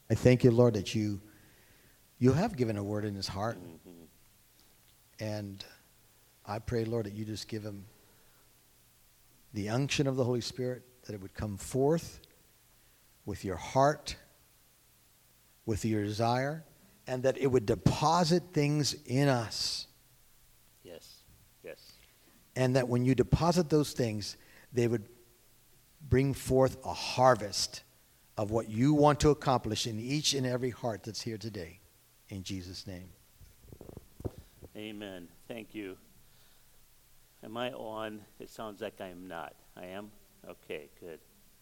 I thank you, Lord, that you have given a word in his heart. And I pray, Lord, that you just give him the unction of the Holy Spirit, that it would come forth with your heart, with your desire, and that it would deposit things in us. Yes, yes. And that when you deposit those things, they would bring forth a harvest of what you want to accomplish in each and every heart that's here today. In Jesus' name. Amen. Thank you. Am I on? It sounds like I am not. I am? Okay, good.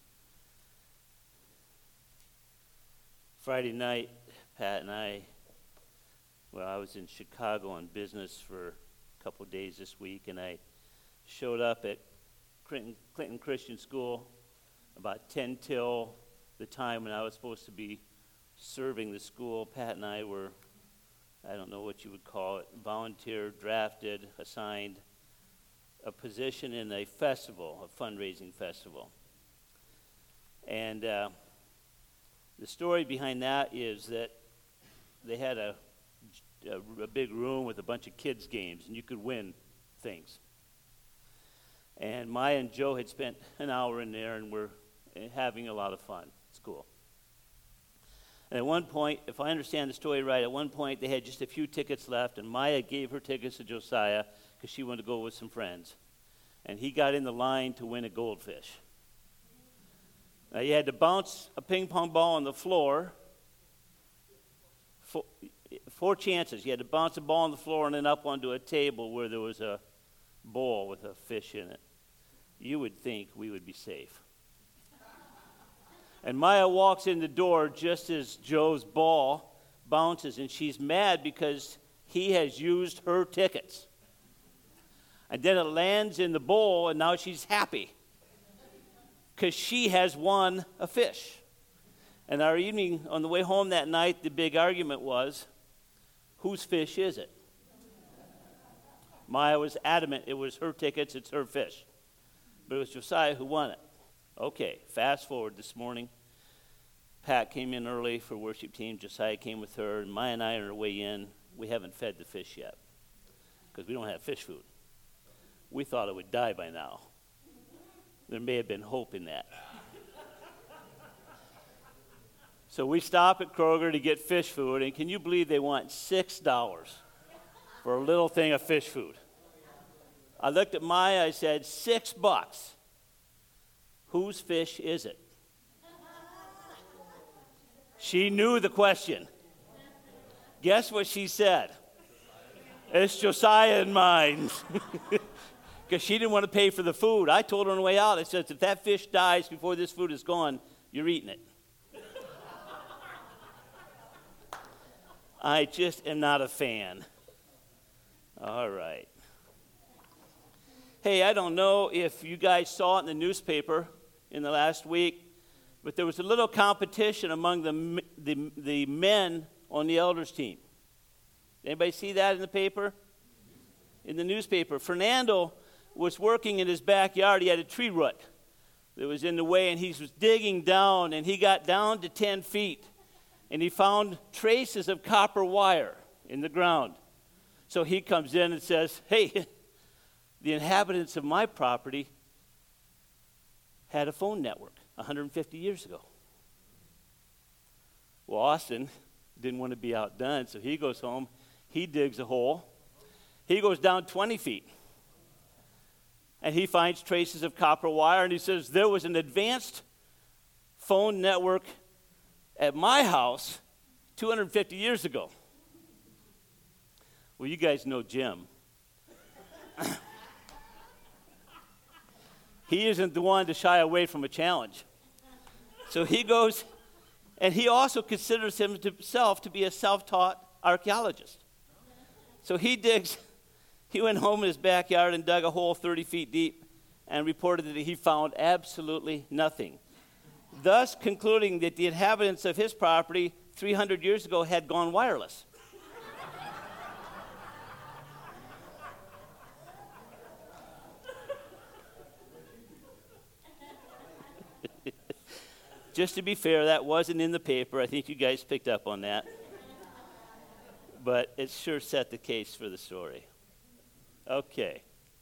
Friday night, Pat and I was in Chicago on business for a couple of days this week, and I showed up at Clinton Christian School about 10 till the time when I was supposed to be serving the school. Pat and I were, I don't know what you would call it, volunteer, drafted, assigned a position in a festival, a fundraising festival. And the story behind that is that they had a big room with a bunch of kids' games, and you could win things. And Maya and Joe had spent an hour in there and were having a lot of fun at school. And at one point, if I understand the story right, at one point they had just a few tickets left, and Maya gave her tickets to Josiah because she wanted to go with some friends. And he got in the line to win a goldfish. Now you had to bounce a ping pong ball on the floor. Four chances. You had to bounce a ball on the floor and then up onto a table where there was a bowl with a fish in it. You would think we would be safe. And Maya walks in the door just as Joe's ball bounces, and she's mad because he has used her tickets. And then it lands in the bowl, and now she's happy because she has won a fish. And our evening, on the way home that night, the big argument was, whose fish is it? Maya was adamant it was her tickets, it's her fish. But it was Josiah who won it. Okay, fast forward this morning. Pat came in early for worship team. Josiah came with her, and Maya and I are on our way in. We haven't fed the fish yet because we don't have fish food. We thought it would die by now. There may have been hope in that. So we stop at Kroger to get fish food, and can you believe they want $6 for a little thing of fish food? I looked at Maya, I said, $6. Whose fish is it? She knew the question. Guess what she said? It's Josiah and mine. Because she didn't want to pay for the food. I told her on the way out, I said, if that fish dies before this food is gone, you're eating it. I just am not a fan. All right. Hey, I don't know if you guys saw it in the newspaper in the last week, but there was a little competition among the men on the elders team. Anybody see that in the paper? In the newspaper. Fernando was working in his backyard. He had a tree root that was in the way, and he was digging down, and he got down to 10 feet, and he found traces of copper wire in the ground. So he comes in and says, hey, the inhabitants of my property had a phone network 150 years ago. Well, Austin didn't want to be outdone, so he goes home. He digs a hole. He goes down 20 feet. And he finds traces of copper wire, and he says, there was an advanced phone network at my house 250 years ago. Well, you guys know Jim. He isn't the one to shy away from a challenge. So he goes, and he also considers himself to be a self-taught archaeologist. So he went home in his backyard and dug a hole 30 feet deep and reported that he found absolutely nothing, thus concluding that the inhabitants of his property 300 years ago had gone wireless. Just to be fair, that wasn't in the paper. I think you guys picked up on that. But it sure set the case for the story. Okay.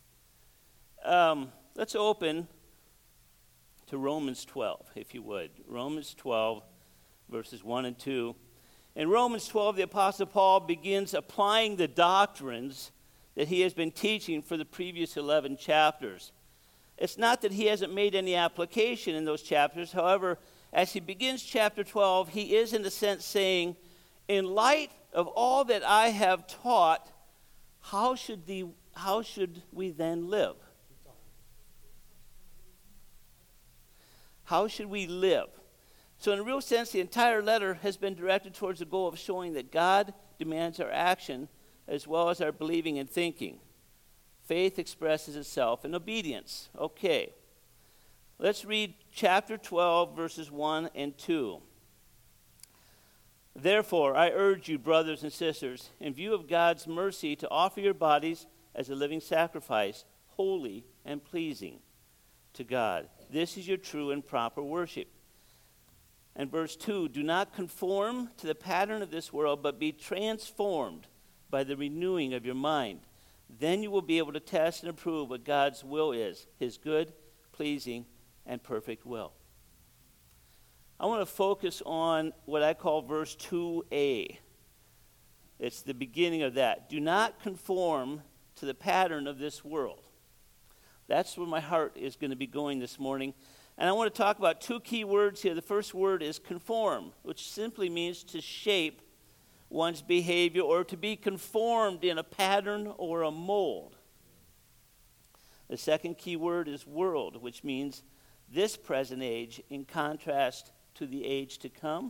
Let's open to Romans 12, if you would. Romans 12, verses 1 and 2. In Romans 12, the Apostle Paul begins applying the doctrines that he has been teaching for the previous 11 chapters. It's not that he hasn't made any application in those chapters. However, as he begins chapter 12, he is in a sense saying, in light of all that I have taught, how should we then live? How should we live? So in a real sense, the entire letter has been directed towards the goal of showing that God demands our action as well as our believing and thinking. Faith expresses itself in obedience. Okay. Let's read chapter 12, verses 1 and 2. Therefore, I urge you, brothers and sisters, in view of God's mercy, to offer your bodies as a living sacrifice, holy and pleasing to God. This is your true and proper worship. And verse 2, do not conform to the pattern of this world, but be transformed by the renewing of your mind. Then you will be able to test and approve what God's will is, his good, pleasing, and perfect will. I want to focus on what I call verse 2a. It's the beginning of that. Do not conform to the pattern of this world. That's where my heart is going to be going this morning. And I want to talk about two key words here. The first word is conform, which simply means to shape one's behavior or to be conformed in a pattern or a mold. The second key word is world, which means this present age in contrast to the age to come,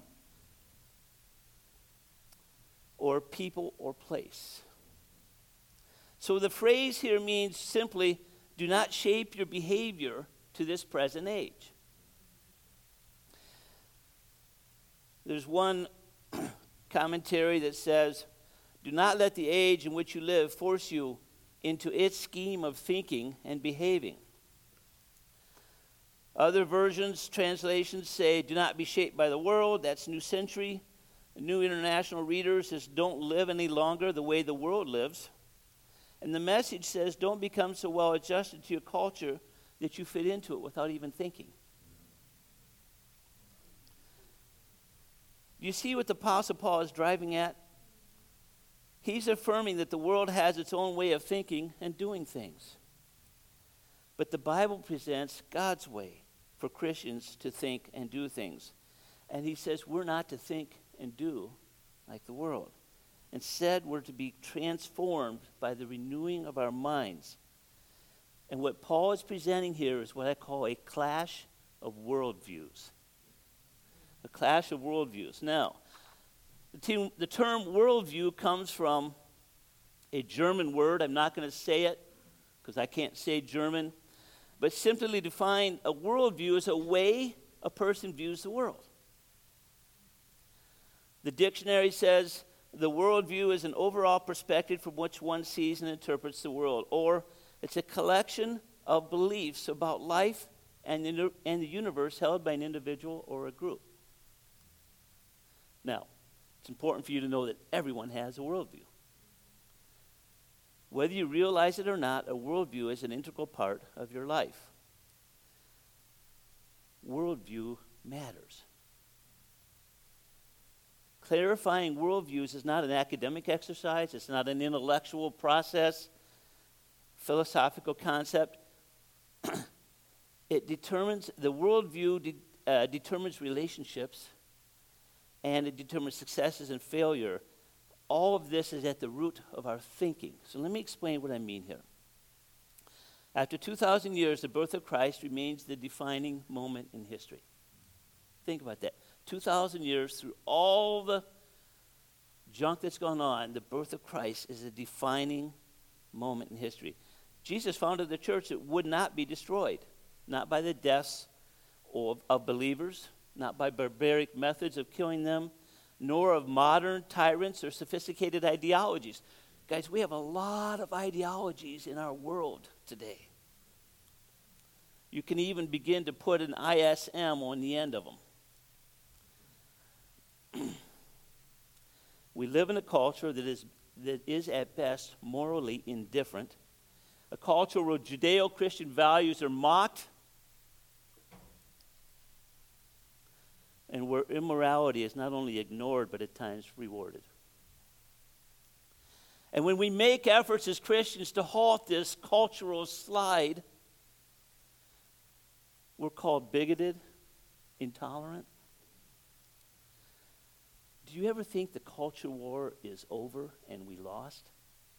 or people or place. So the phrase here means simply, do not shape your behavior to this present age. There's one commentary that says, do not let the age in which you live force you into its scheme of thinking and behaving. Other versions, translations say, do not be shaped by the world. That's New Century. New International Readers says, don't live any longer the way the world lives. And the Message says, don't become so well adjusted to your culture that you fit into it without even thinking. Do you see what the Apostle Paul is driving at? He's affirming that the world has its own way of thinking and doing things. But the Bible presents God's way for Christians to think and do things. And he says we're not to think and do like the world. Instead, we're to be transformed by the renewing of our minds. And what Paul is presenting here is what I call a clash of worldviews. A clash of worldviews. Now, the term worldview comes from a German word. I'm not going to say it because I can't say German. But simply define a worldview as a way a person views the world. The dictionary says the worldview is an overall perspective from which one sees and interprets the world. Or it's a collection of beliefs about life and the universe held by an individual or a group. Now, it's important for you to know that everyone has a worldview. Whether you realize it or not, a worldview is an integral part of your life. Worldview matters. Clarifying worldviews is not an academic exercise. It's not an intellectual process, philosophical concept. It determines, the worldview determines relationships, and it determines successes and failure. All of this is at the root of our thinking. So let me explain what I mean here. After 2,000 years, the birth of Christ remains the defining moment in history. Think about that. 2,000 years through all the junk that's gone on, the birth of Christ is a defining moment in history. Jesus founded the church that would not be destroyed, not by the deaths of believers, not by barbaric methods of killing them, nor of modern tyrants or sophisticated ideologies. Guys, we have a lot of ideologies in our world today. You can even begin to put an ISM on the end of them. We live in a culture that is at best morally indifferent, a culture where Judeo-Christian values are mocked, and where immorality is not only ignored, but at times rewarded. And when we make efforts as Christians to halt this cultural slide, we're called bigoted, intolerant. Do you ever think the culture war is over and we lost?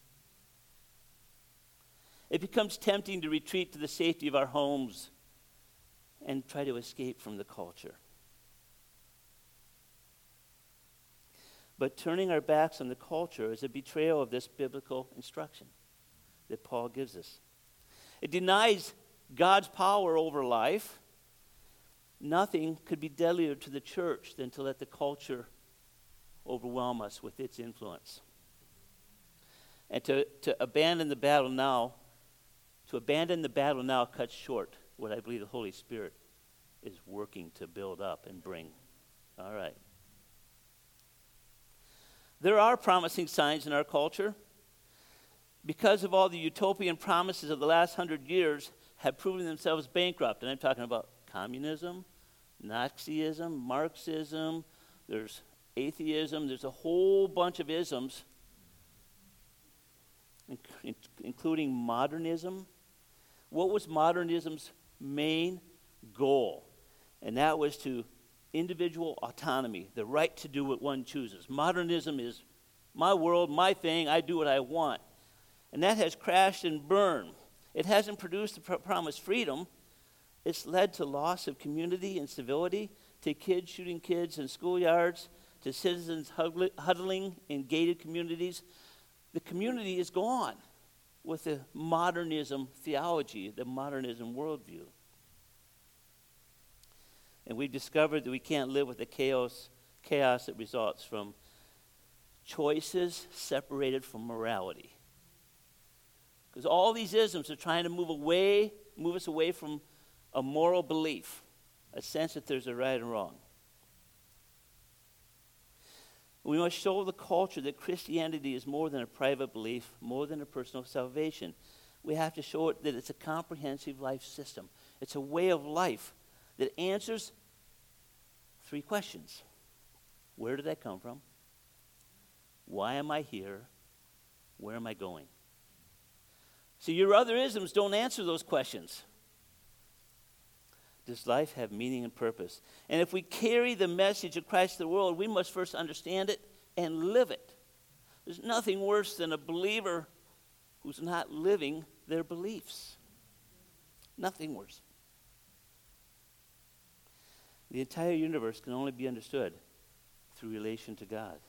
It becomes tempting to retreat to the safety of our homes and try to escape from the culture. But turning our backs on the culture is a betrayal of this biblical instruction that Paul gives us. It denies God's power over life. Nothing could be deadlier to the church than to let the culture overwhelm us with its influence. And to abandon the battle now, cuts short what I believe the Holy Spirit is working to build up and bring. All right. There are promising signs in our culture. Because of all the utopian promises of the last 100 years have proven themselves bankrupt. And I'm talking about communism, Nazism, Marxism, there's atheism, there's a whole bunch of isms, including modernism. What was modernism's main goal? And that was to individual autonomy, the right to do what one chooses. Modernism is my world, my thing, I do what I want. And that has crashed and burned. It hasn't produced the promised freedom. It's led to loss of community and civility, to kids shooting kids in schoolyards, to citizens huddling in gated communities. The community is gone with the modernism theology, the modernism worldview. And we've discovered that we can't live with the chaos that results from choices separated from morality. Because all these isms are trying to move us away from a moral belief, a sense that there's a right and wrong. We must show the culture that Christianity is more than a private belief, more than a personal salvation. We have to show it that it's a comprehensive life system. It's a way of life that answers 3 questions. Where did I come from? Why am I here? Where am I going? See, your other isms don't answer those questions. Does life have meaning and purpose? And if we carry the message of Christ to the world, we must first understand it and live it. There's nothing worse than a believer who's not living their beliefs. Nothing worse. The entire universe can only be understood through relation to God.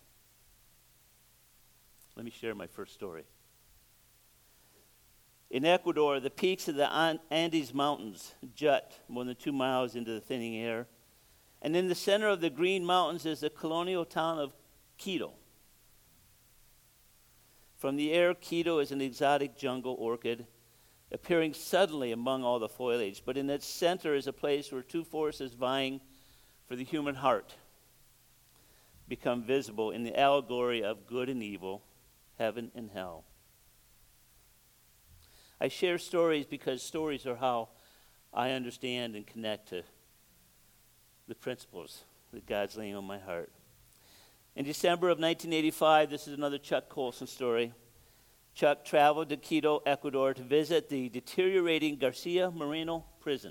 Let me share my first story. In Ecuador, the peaks of the Andes Mountains jut more than 2 miles into the thinning air. And in the center of the Green Mountains is the colonial town of Quito. From the air, Quito is an exotic jungle orchid appearing suddenly among all the foliage. But in its center is a place where 2 forces vying for the human heart become visible in the allegory of good and evil, heaven and hell. I share stories because stories are how I understand and connect to the principles that God's laying on my heart. In December of 1985, this is another Chuck Colson story. Chuck traveled to Quito, Ecuador to visit the deteriorating Garcia Moreno prison,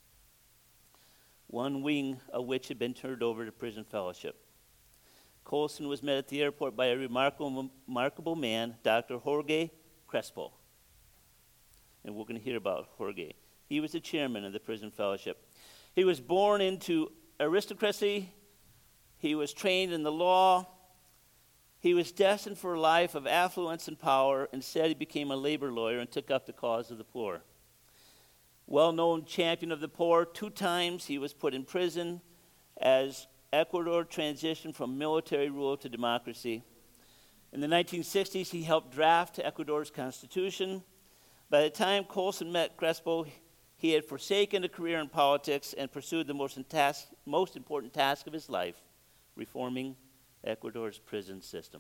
one wing of which had been turned over to Prison Fellowship. Colson was met at the airport by a remarkable man, Dr. Jorge Crespo. And we're going to hear about Jorge. He was the chairman of the Prison Fellowship. He was born into aristocracy. He was trained in the law. He was destined for a life of affluence and power. Instead, he became a labor lawyer and took up the cause of the poor. Well-known champion of the poor, 2 times he was put in prison as Ecuador transitioned from military rule to democracy. In the 1960s, he helped draft Ecuador's constitution. By the time Colson met Crespo, he had forsaken a career in politics and pursued the most important task of his life, reforming Ecuador's prison system.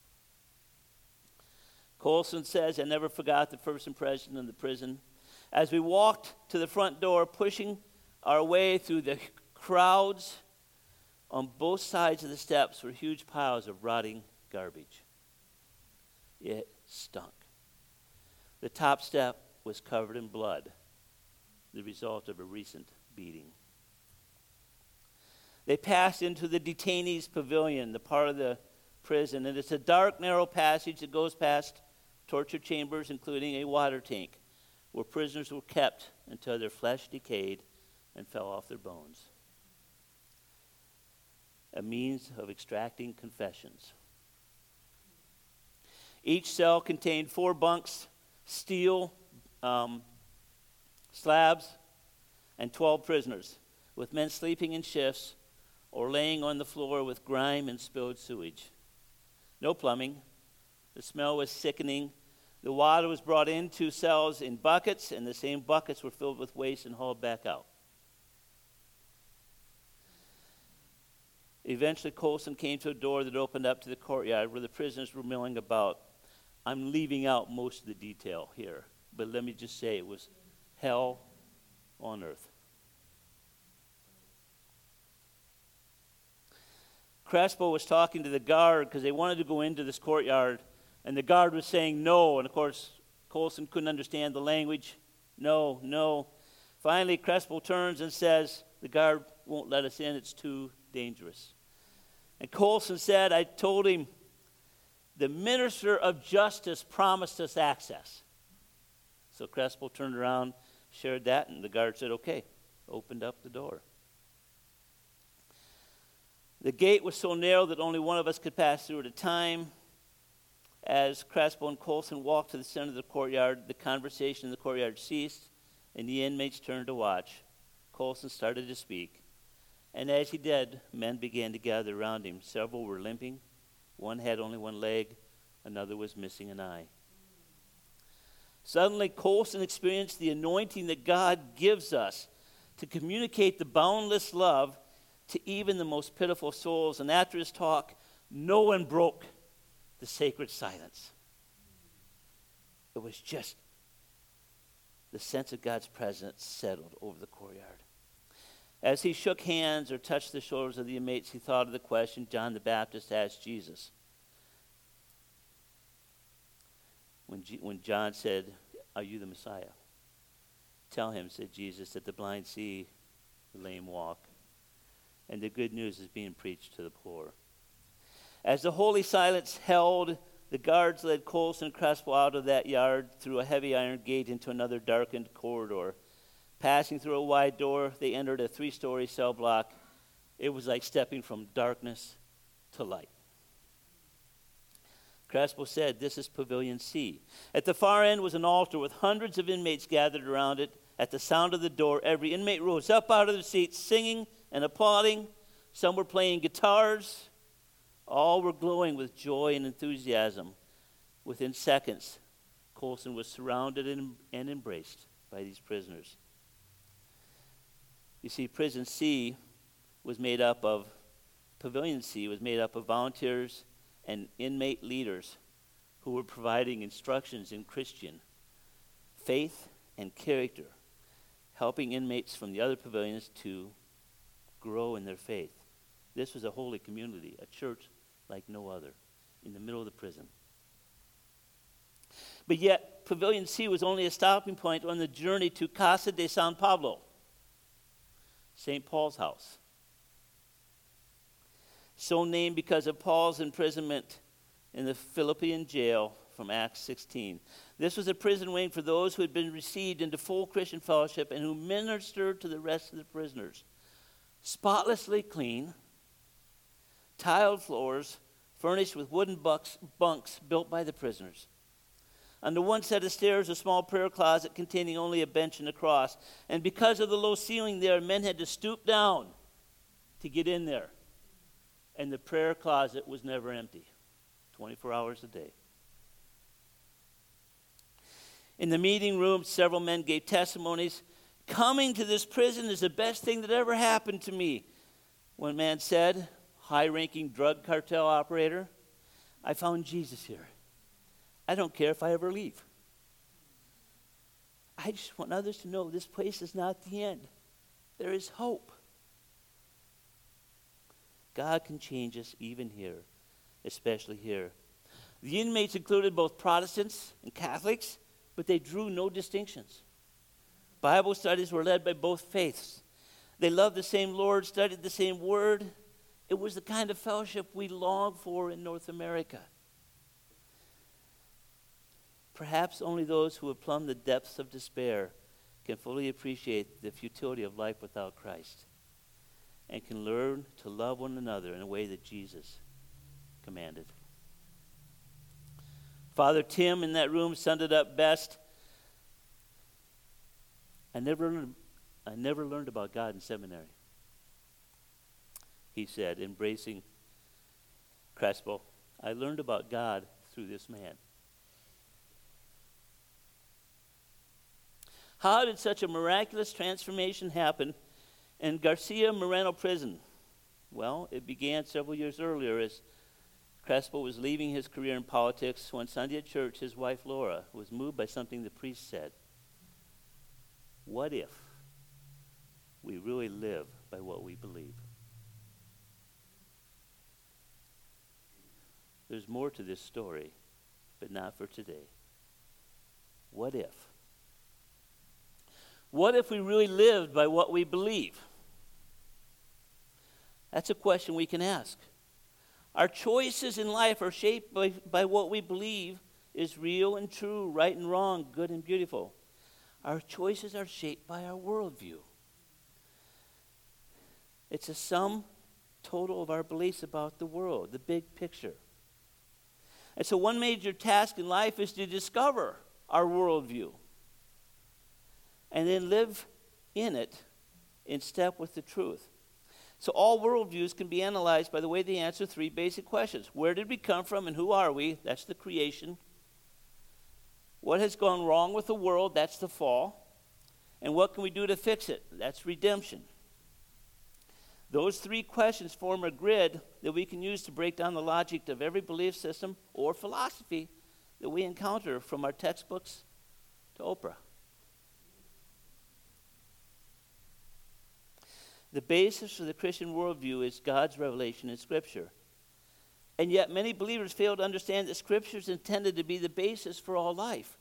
Colson says, I never forgot the first impression of the prison. As we walked to the front door, pushing our way through the crowds, on both sides of the steps were huge piles of rotting garbage. It stunk. The top step was covered in blood, the result of a recent beating. They passed into the detainees' pavilion, the part of the prison, and it's a dark, narrow passage that goes past torture chambers, including a water tank, where prisoners were kept until their flesh decayed and fell off their bones. A means of extracting confessions. Each cell contained 4 bunks, steel slabs, and 12 prisoners, with men sleeping in shifts or laying on the floor with grime and spilled sewage. No plumbing. The smell was sickening. The water was brought into cells in buckets, and the same buckets were filled with waste and hauled back out. Eventually, Colson came to a door that opened up to the courtyard where the prisoners were milling about. I'm leaving out most of the detail here, but let me just say it was hell on earth. Crespo was talking to the guard because they wanted to go into this courtyard, and the guard was saying no, and of course, Colson couldn't understand the language. No, no. Finally, Crespo turns and says, the guard won't let us in, it's too dangerous. And Colson said, I told him, the minister of justice promised us access. So Crespo turned around, shared that, and the guard said, okay, opened up the door. The gate was so narrow that only one of us could pass through at a time. As Crespo and Colson walked to the center of the courtyard, the conversation in the courtyard ceased, and the inmates turned to watch. Colson started to speak, and as he did, men began to gather around him. Several were limping. One had only one leg. Another was missing an eye. Suddenly, Colson experienced the anointing that God gives us to communicate the boundless love to even the most pitiful souls. And after his talk, no one broke the sacred silence. It was just the sense of God's presence settled over the courtyard. As he shook hands or touched the shoulders of the inmates, he thought of the question John the Baptist asked Jesus. When John said, are you the Messiah? Tell him, said Jesus, that the blind see, the lame walk, and the good news is being preached to the poor. As the holy silence held, the guards led Colson and Crespo out of that yard through a heavy iron gate into another darkened corridor. Passing through a wide door, they entered a 3-story cell block. It was like stepping from darkness to light. Crespo said, this is Pavilion C. At the far end was an altar with hundreds of inmates gathered around it. At the sound of the door, every inmate rose up out of their seats, singing and applauding. Some were playing guitars. All were glowing with joy and enthusiasm. Within seconds, Colson was surrounded and embraced by these prisoners. You see, Pavilion C was made up of volunteers and inmate leaders who were providing instructions in Christian faith and character, helping inmates from the other pavilions to grow in their faith. This was a holy community, a church like no other, in the middle of the prison. But yet, Pavilion C was only a stopping point on the journey to Casa de San Pablo, St. Paul's house. So named because of Paul's imprisonment in the Philippian jail from Acts 16. This was a prison wing for those who had been received into full Christian fellowship and who ministered to the rest of the prisoners. Spotlessly clean, tiled floors, furnished with wooden bunks built by the prisoners. Under one set of stairs, a small prayer closet containing only a bench and a cross. And because of the low ceiling there, men had to stoop down to get in there. And the prayer closet was never empty, 24 hours a day. In the meeting room, several men gave testimonies. Coming to this prison is the best thing that ever happened to me. One man said, high-ranking drug cartel operator. I found Jesus here. I don't care if I ever leave. I just want others to know this place is not the end. There is hope. God can change us even here, especially here. The inmates included both Protestants and Catholics, but they drew no distinctions. Bible studies were led by both faiths. They loved the same Lord, studied the same word. It was the kind of fellowship we long for in North America. Perhaps only those who have plumbed the depths of despair can fully appreciate the futility of life without Christ and can learn to love one another in a way that Jesus commanded. Father Tim in that room summed it up best. I never learned about God in seminary. He said, embracing Crespo, I learned about God through this man. How did such a miraculous transformation happen in Garcia Moreno prison? Well, it began several years earlier as Crespo was leaving his career in politics. One Sunday at church, his wife Laura was moved by something the priest said. What if we really live by what we believe? There's more to this story, but not for today. What if? What if we really lived by what we believe? That's a question we can ask. Our choices in life are shaped by what we believe is real and true, right and wrong, good and beautiful. Our choices are shaped by our worldview. It's a sum total of our beliefs about the world, the big picture. And so one major task in life is to discover our worldview and then live in it in step with the truth. So all worldviews can be analyzed by the way they answer three basic questions. Where did we come from and who are we? That's the creation. What has gone wrong with the world? That's the fall. And what can we do to fix it? That's redemption. Those three questions form a grid that we can use to break down the logic of every belief system or philosophy that we encounter from our textbooks to Oprah. The basis for the Christian worldview is God's revelation in Scripture. And yet many believers fail to understand that Scripture is intended to be the basis for all life.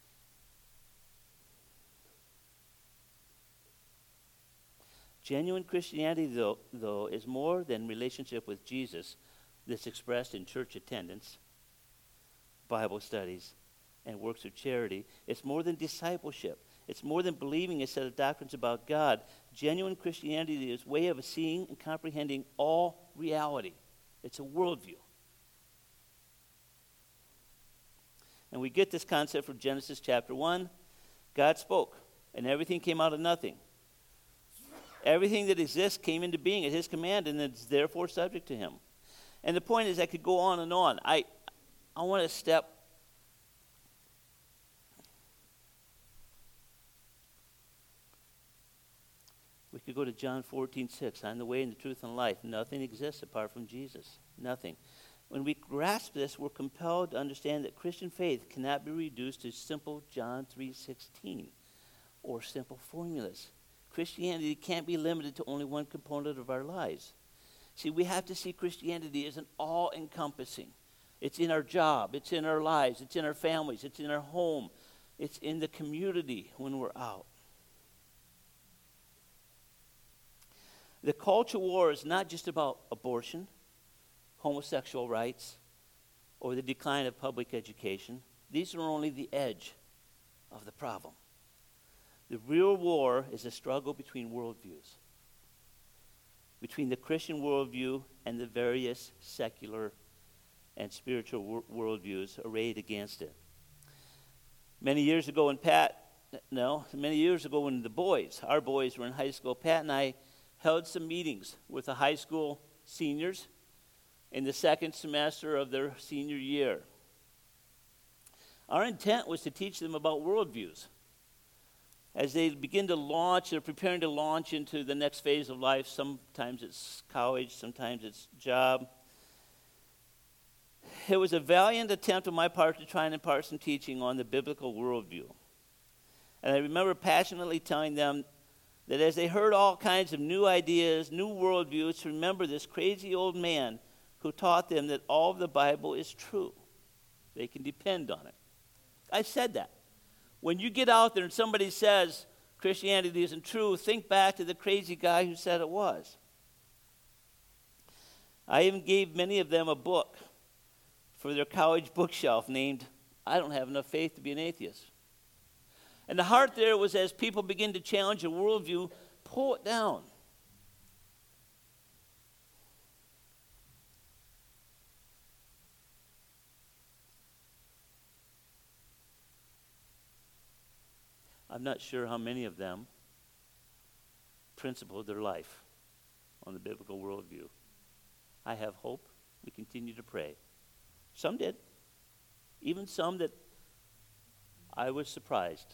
Genuine Christianity, though, is more than relationship with Jesus that's expressed in church attendance, Bible studies, and works of charity. It's more than discipleship. It's more than believing a set of doctrines about God. Genuine Christianity is a way of seeing and comprehending all reality. It's a worldview. And we get this concept from Genesis chapter 1. God spoke, and everything came out of nothing. Everything that exists came into being at his command, and it's therefore subject to him. And the point is, I could go on and on. I want to step. We could go to John 14:6. I'm the way and the truth and life. Nothing exists apart from Jesus. Nothing. When we grasp this, we're compelled to understand that Christian faith cannot be reduced to simple John 3:16 or simple formulas. Christianity can't be limited to only one component of our lives. See, we have to see Christianity as an all-encompassing. It's in our job, it's in our lives, it's in our families, it's in our home, it's in the community when we're out. The culture war is not just about abortion, homosexual rights, or the decline of public education. These are only the edge of the problem. The real war is a struggle between worldviews, between the Christian worldview and the various secular and spiritual worldviews arrayed against it. Many years ago when the boys, our boys were in high school, Pat and I held some meetings with the high school seniors in the second semester of their senior year. Our intent was to teach them about worldviews. as they begin to launch, they're preparing to launch into the next phase of life. Sometimes it's college, sometimes it's job. It was a valiant attempt on my part to try and impart some teaching on the biblical worldview. And I remember passionately telling them that as they heard all kinds of new ideas, new worldviews, to remember this crazy old man who taught them that all of the Bible is true. They can depend on it. I said that. When you get out there and somebody says Christianity isn't true, think back to the crazy guy who said it was. I even gave many of them a book for their college bookshelf named, I Don't Have Enough Faith to Be an Atheist. And the heart there was, as people begin to challenge a worldview, pull it down. I'm not sure how many of them principled their life on the biblical worldview. I have hope. We continue to pray. Some did. Even some that I was surprised.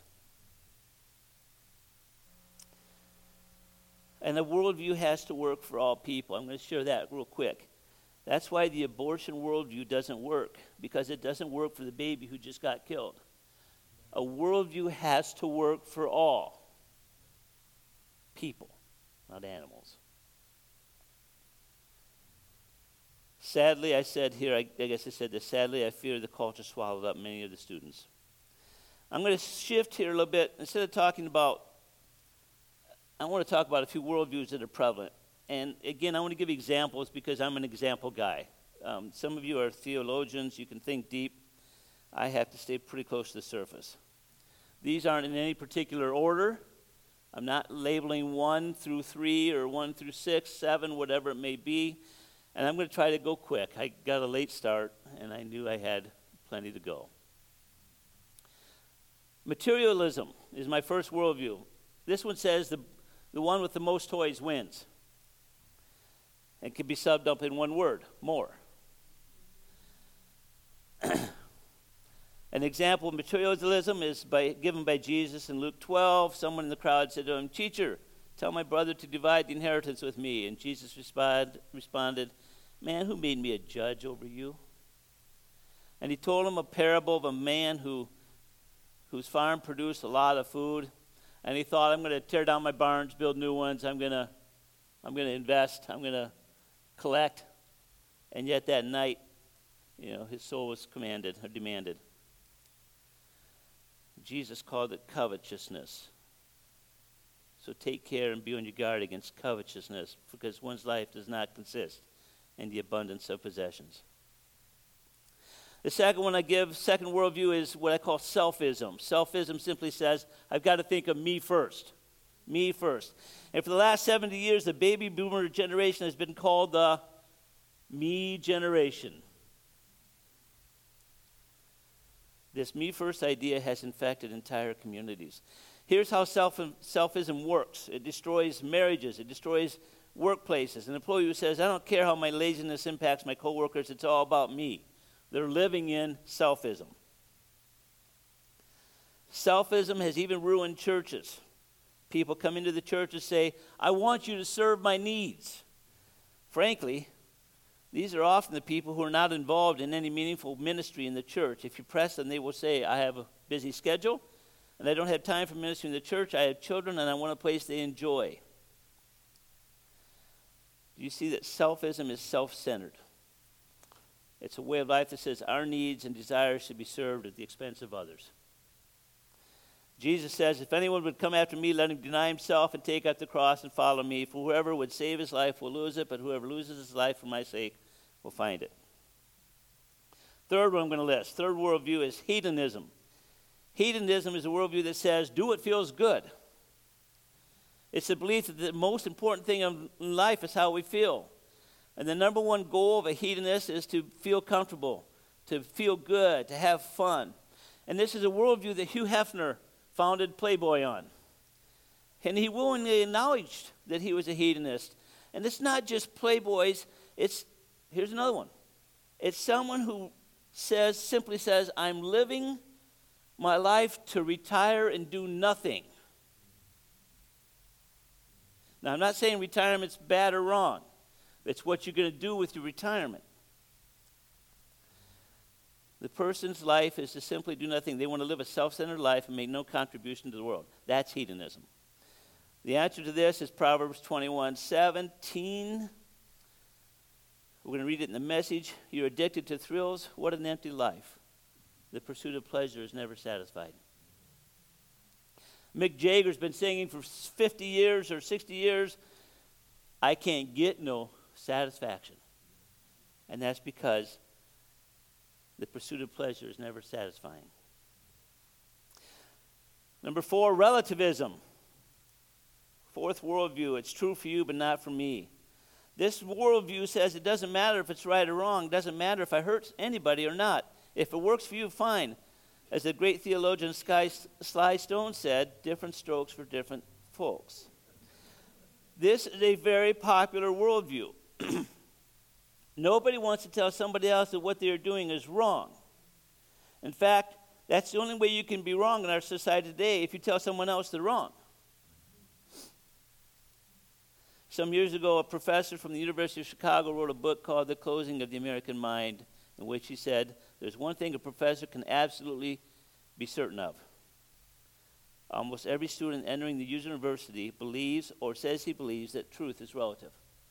And the worldview has to work for all people. I'm going to share that real quick. That's why the abortion worldview doesn't work, because it doesn't work for the baby who just got killed. A worldview has to work for all people, not animals. Sadly, I said here, I guess I said this, sadly, I fear the culture swallowed up many of the students. I'm going to shift here a little bit. Instead of talking about, I want to talk about a few worldviews that are prevalent. And again, I want to give examples because I'm an example guy. Some of you are theologians. You can think deep. I have to stay pretty close to the surface. These aren't in any particular order. I'm not labeling 1 through 3 or 1 through 6, 7, whatever it may be. And I'm going to try to go quick. I got a late start, and I knew I had plenty to go. Materialism is my first worldview. This one says the one with the most toys wins. It can be summed up in one word, more. An example of materialism is given by Jesus in Luke 12. Someone in the crowd said to him, "Teacher, tell my brother to divide the inheritance with me." And Jesus responded, "Man, who made me a judge over you?" And he told him a parable of a man whose farm produced a lot of food. And he thought, I'm going to tear down my barns, build new ones. I'm going to invest. I'm going to collect. And yet that night, his soul was commanded or demanded. Jesus called it covetousness. So take care and be on your guard against covetousness, because one's life does not consist in the abundance of possessions. The second one I give, second worldview, is what I call selfism. Selfism simply says, I've got to think of me first. Me first. And for the last 70 years, the baby boomer generation has been called the me generation. This me first idea has infected entire communities. Here's how selfism works. It destroys marriages. It destroys workplaces. An employee who says, I don't care how my laziness impacts my coworkers, it's all about me. They're living in selfism. Selfism has even ruined churches. People come into the church and say, I want you to serve my needs. Frankly, these are often the people who are not involved in any meaningful ministry in the church. If you press them, they will say, I have a busy schedule, and I don't have time for ministry in the church. I have children, and I want a place they enjoy. Do you see that selfism is self-centered? It's a way of life that says our needs and desires should be served at the expense of others. Jesus says, if anyone would come after me, let him deny himself and take up the cross and follow me. For whoever would save his life will lose it, but whoever loses his life for my sake will find it. Third one I'm going to list. Third worldview is hedonism. Hedonism is a worldview that says, do what feels good. It's the belief that the most important thing in life is how we feel. And the number one goal of a hedonist is to feel comfortable, to feel good, to have fun. And this is a worldview that Hugh Hefner founded Playboy on. And he willingly acknowledged that he was a hedonist. And it's not just Playboys, here's another one. It's someone who simply says, I'm living my life to retire and do nothing. Now, I'm not saying retirement's bad or wrong. It's what you're going to do with your retirement. The person's life is to simply do nothing. They want to live a self-centered life and make no contribution to the world. That's hedonism. The answer to this is Proverbs 21:17. We're going to read it in the Message. You're addicted to thrills. What an empty life. The pursuit of pleasure is never satisfied. Mick Jagger's been singing for 50 years or 60 years. I can't get no satisfaction. And that's because the pursuit of pleasure is never satisfying. Number 4, relativism. Fourth worldview. It's true for you, but not for me. This worldview says it doesn't matter if it's right or wrong. It doesn't matter if I hurt anybody or not. If it works for you, fine. As the great theologian Sly Stone said, different strokes for different folks. This is a very popular worldview. Nobody wants to tell somebody else that what they're doing is wrong. In fact, that's the only way you can be wrong in our society today, if you tell someone else they're wrong. Some years ago, a professor from the University of Chicago wrote a book called The Closing of the American Mind, in which he said, there's one thing a professor can absolutely be certain of. Almost every student entering the university believes or says he believes that truth is relative.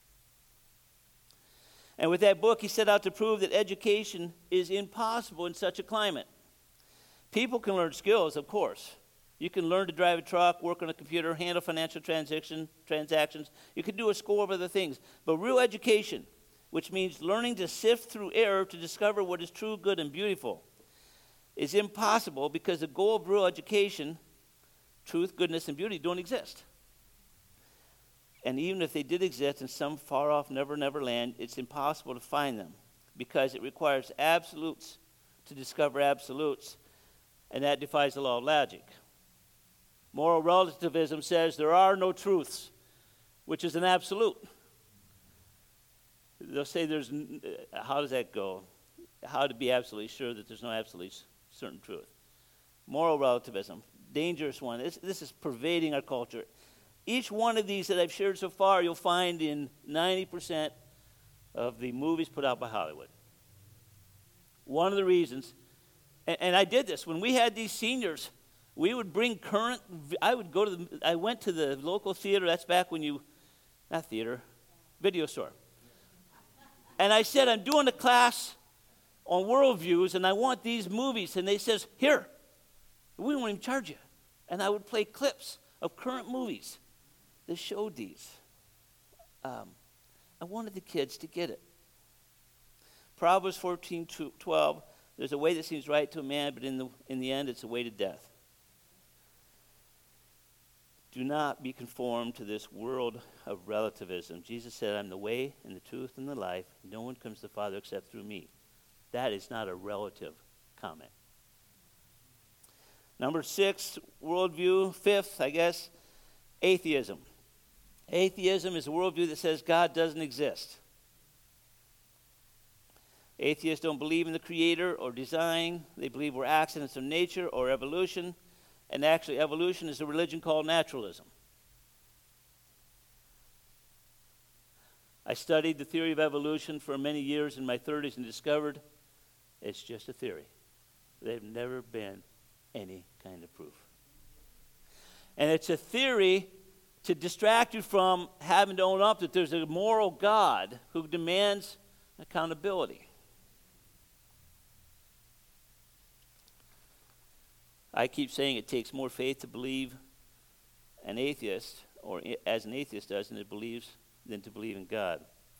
And with that book, he set out to prove that education is impossible in such a climate. People can learn skills, of course. You can learn to drive a truck, work on a computer, handle financial transactions. You can do a score of other things. But real education, which means learning to sift through error to discover what is true, good, and beautiful, is impossible because the goal of real education, truth, goodness, and beauty, don't exist. And even if they did exist in some far-off never land, it's impossible to find them because it requires absolutes to discover absolutes, and that defies the law of logic. Moral relativism says there are no truths, which is an absolute. They'll say how does that go? How to be absolutely sure that there's no absolutely certain truth. Moral relativism, dangerous one. This is pervading our culture. Each one of these that I've shared so far, you'll find in 90% of the movies put out by Hollywood. One of the reasons, and I did this, when we had these seniors, we would bring I went to the local theater, that's back when video store. And I said, I'm doing a class on worldviews, and I want these movies. And they says, here, we won't even charge you. And I would play clips of current movies that showed these. I wanted the kids to get it. Proverbs 14:12, there's a way that seems right to a man, but in the end, it's a way to death. Do not be conformed to this world of relativism. Jesus said, I'm the way and the truth and the life. No one comes to the Father except through me. That is not a relative comment. Number 6, worldview. 5th, I guess, atheism. Atheism is a worldview that says God doesn't exist. Atheists don't believe in the Creator or design. They believe we're accidents of nature or evolution. And actually, evolution is a religion called naturalism. I studied the theory of evolution for many years in my 30s and discovered it's just a theory. There's never been any kind of proof. And it's a theory to distract you from having to own up that there's a moral God who demands accountability. I keep saying it takes more faith to believe an atheist, or as an atheist does, than to believe in God.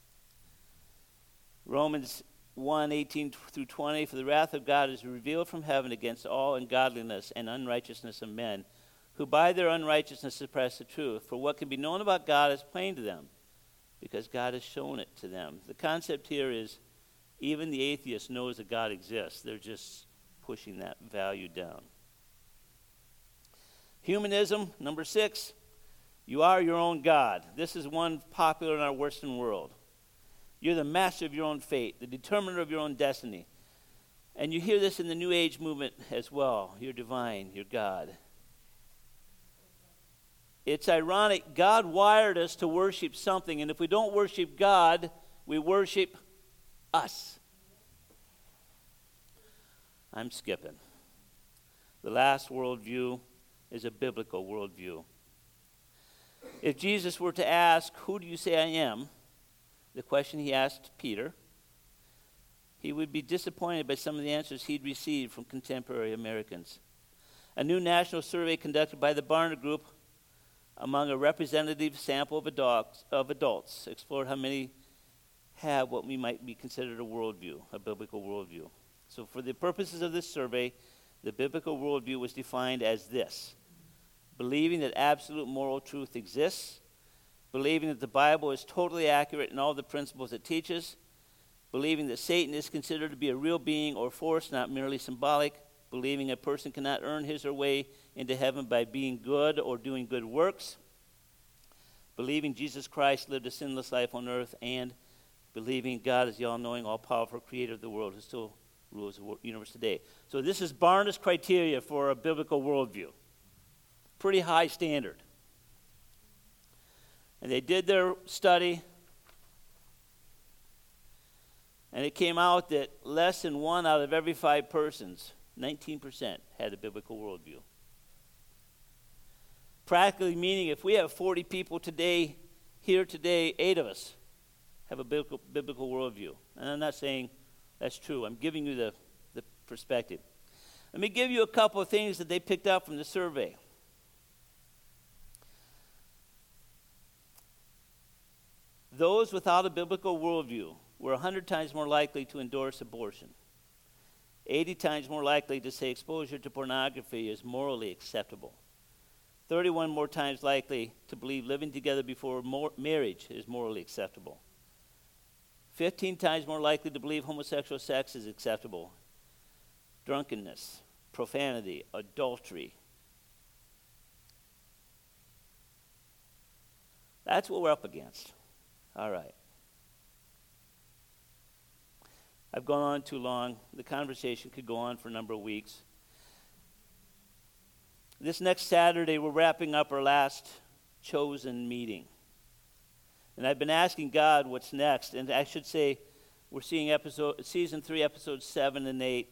Romans 1:18-20, for the wrath of God is revealed from heaven against all ungodliness and unrighteousness of men, who by their unrighteousness suppress the truth. For what can be known about God is plain to them, because God has shown it to them. The concept here is even the atheist knows that God exists. They're just pushing that value down. Humanism, number 6, you are your own God. This is one popular in our Western world. You're the master of your own fate, the determiner of your own destiny. And you hear this in the New Age movement as well. You're divine, you're God. It's ironic. God wired us to worship something, and if we don't worship God, we worship us. I'm skipping. The last worldview is a biblical worldview. If Jesus were to ask, "Who do you say I am?" the question he asked Peter, he would be disappointed by some of the answers he'd received from contemporary Americans. A new national survey conducted by the Barna Group among a representative sample of adults explored how many have what we might be considered a worldview, a biblical worldview. So for the purposes of this survey, the biblical worldview was defined as this: believing that absolute moral truth exists, believing that the Bible is totally accurate in all the principles it teaches, believing that Satan is considered to be a real being or force, not merely symbolic, believing a person cannot earn his or her way into heaven by being good or doing good works, believing Jesus Christ lived a sinless life on earth, and believing God is the all-knowing, all-powerful creator of the world who still rules the universe today. So this is Barna's criteria for a biblical worldview. Pretty high standard. And they did their study, and it came out that less than 1 out of every 5 persons, 19%, had a biblical worldview. Practically meaning if we have 40 people today, here today, 8 of us have a biblical worldview. And I'm not saying that's true. I'm giving you the perspective. Let me give you a couple of things that they picked up from the survey. Those without a biblical worldview were 100 times more likely to endorse abortion, 80 times more likely to say exposure to pornography is morally acceptable, 31 more times likely to believe living together before marriage is morally acceptable, 15 times more likely to believe homosexual sex is acceptable, drunkenness, profanity, adultery. That's what we're up against. All right. I've gone on too long. The conversation could go on for a number of weeks. This next Saturday, we're wrapping up our last chosen meeting. And I've been asking God what's next. And I should say, we're seeing season 3, episodes 7 and 8.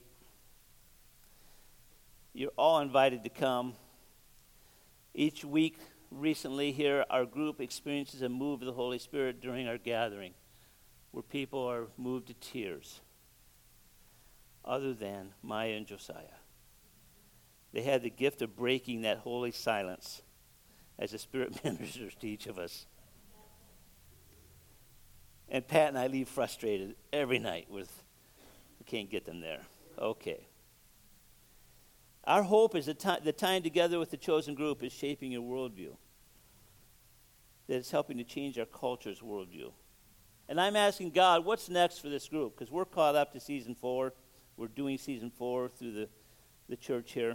You're all invited to come. Each week recently here, our group experiences a move of the Holy Spirit during our gathering, where people are moved to tears, other than Maya and Josiah. They had the gift of breaking that holy silence as the Spirit ministers to each of us. And Pat and I leave frustrated every night with, we can't get them there. Okay. Our hope is that the time together with the chosen group is shaping your worldview, that it's helping to change our culture's worldview. And I'm asking God, what's next for this group? Because we're caught up to season 4. We're doing season 4 through the church here.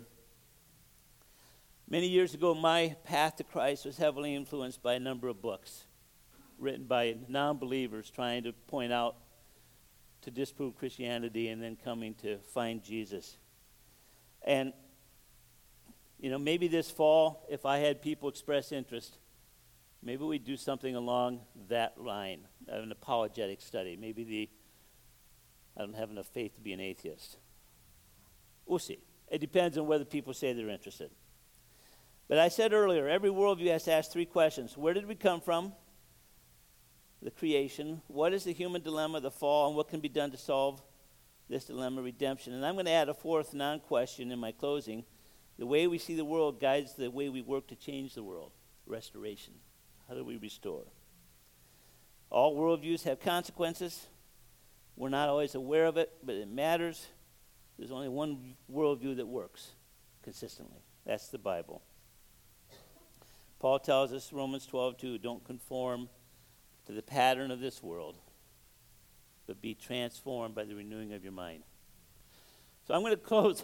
Many years ago, my path to Christ was heavily influenced by a number of books written by non-believers trying to point out, to disprove Christianity, and then coming to find Jesus. And, maybe this fall, if I had people express interest, maybe we'd do something along that line, an apologetic study. Maybe I don't have enough faith to be an atheist. We'll see. It depends on whether people say they're interested. But I said earlier, every worldview has to ask 3 questions. Where did we come from? The creation. What is the human dilemma, the fall, and what can be done to solve this dilemma, redemption? And I'm going to add a 4th non-question in my closing. The way we see the world guides the way we work to change the world. Restoration. How do we restore? All worldviews have consequences. We're not always aware of it, but it matters. There's only one worldview that works consistently. That's the Bible. Paul tells us, Romans 12:2, don't conform to the pattern of this world, but be transformed by the renewing of your mind. So I'm going to close,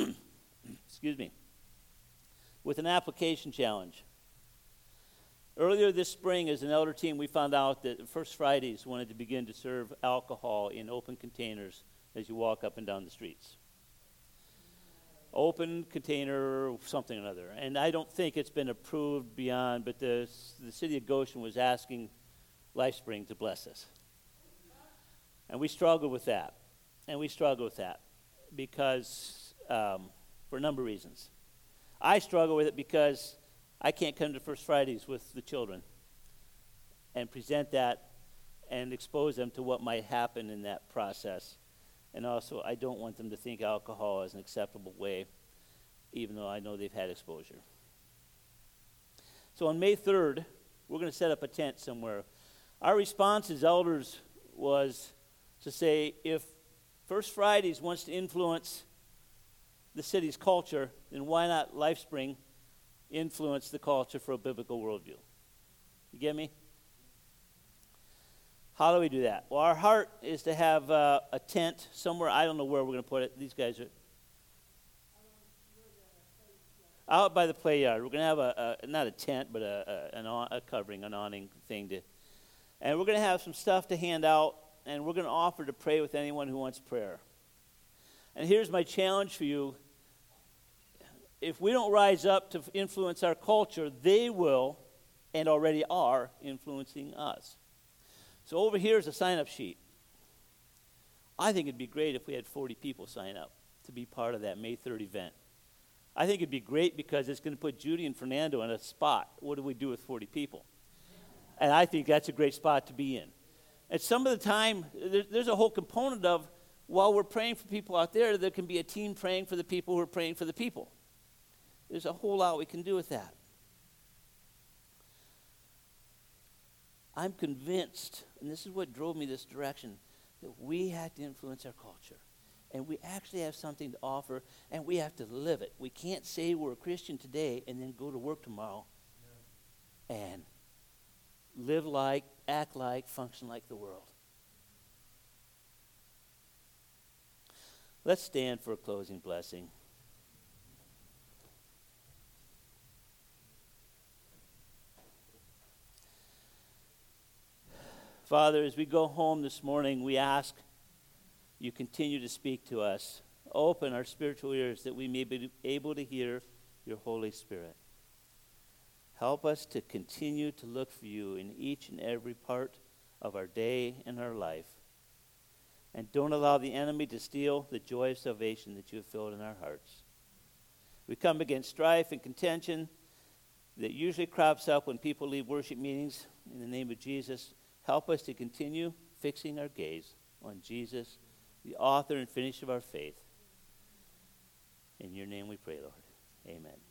with an application challenge. Earlier this spring, as an elder team, we found out that First Fridays wanted to begin to serve alcohol in open containers as you walk up and down the streets. open container or something or another. And I don't think it's been approved beyond, but the city of Goshen was asking LifeSpring to bless us. And we struggle with that. Because, for a number of reasons. I struggle with it because I can't come to First Fridays with the children and present that and expose them to what might happen in that process. And also, I don't want them to think alcohol is an acceptable way, even though I know they've had exposure. So on May 3rd, we're going to set up a tent somewhere. Our response as elders was to say, if First Fridays wants to influence the city's culture, then why not LifeSpring influence the culture for a biblical worldview? You get me? How do we do that? Well, our heart is to have a tent somewhere. I don't know where we're going to put it. These guys are out by the play yard. We're going to have not a tent, but a covering, an awning thing and we're going to have some stuff to hand out, and we're going to offer to pray with anyone who wants prayer. And here's my challenge for you. If we don't rise up to influence our culture, they will and already are influencing us. So over here is a sign-up sheet. I think it'd be great if we had 40 people sign up to be part of that May 3rd event. I think it'd be great because it's going to put Judy and Fernando in a spot. What do we do with 40 people? And I think that's a great spot to be in. And some of the time, there's a whole component of, while we're praying for people out there, there can be a team praying for the people who are praying for the people. There's a whole lot we can do with that. I'm convinced, and this is what drove me this direction, that we have to influence our culture. And we actually have something to offer, and we have to live it. We can't say we're a Christian today and then go to work tomorrow and live like, act like, function like the world. Let's stand for a closing blessing. Father, as we go home this morning, we ask you continue to speak to us. Open our spiritual ears that we may be able to hear your Holy Spirit. Help us to continue to look for you in each and every part of our day and our life. And don't allow the enemy to steal the joy of salvation that you have filled in our hearts. We come against strife and contention that usually crops up when people leave worship meetings. In the name of Jesus, help us to continue fixing our gaze on Jesus, the author and finisher of our faith. In your name we pray, Lord. Amen.